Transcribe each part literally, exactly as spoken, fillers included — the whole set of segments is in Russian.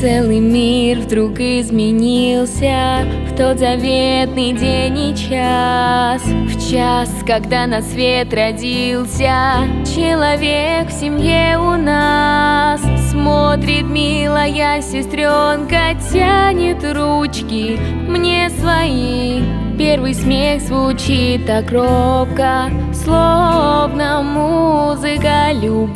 Целый мир вдруг изменился в тот заветный день и час. В час, когда на свет родился человек в семье у нас. Смотрит милая сестренка, тянет ручки мне свои. Первый смех звучит так робко, словно музыка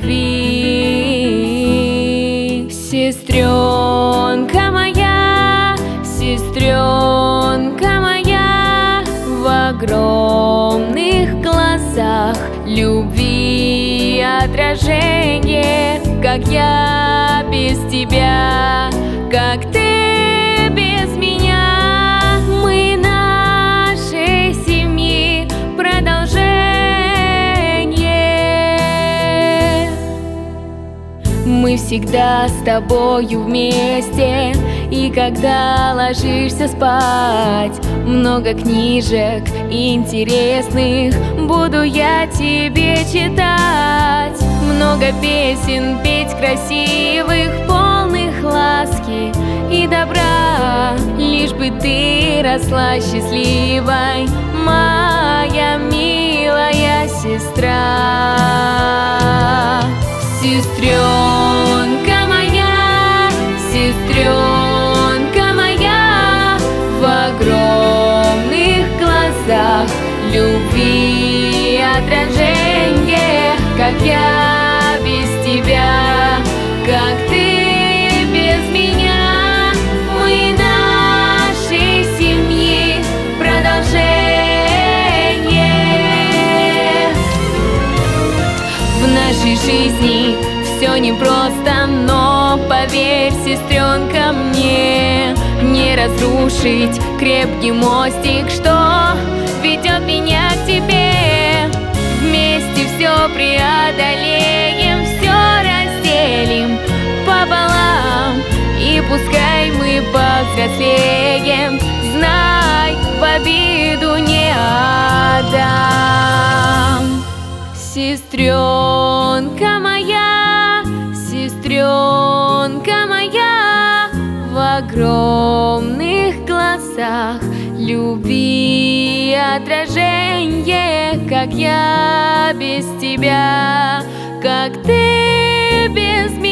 любви. Сестренка моя, сестренка моя, в огромных глазах любви отражение. Как я без тебя, как ты без меня. Мы нашей семьи продолжение. Мы всегда с тобою вместе. И когда ложишься спать, много книжек интересных буду я тебе читать. Много песен петь красивых, полных ласки и добра. Лишь бы ты росла счастливой, моя милая сестра. Сестренка моя, сестренка моя, в огромных глазах любви отражение. Как я без тебя, как ты без меня. Мы нашей семьи продолжение. В нашей жизни все непросто, но поверь, сестренка, мне не разрушить крепкий мостик, что ведет меня к тебе. Вместе все преодолеем, все разделим пополам. И пускай мы повзрослеем, знай, в обиду не отдам. Сестренка моя, сестренка моя, в огромных глазах любви отражение. Как я без тебя, как ты без меня.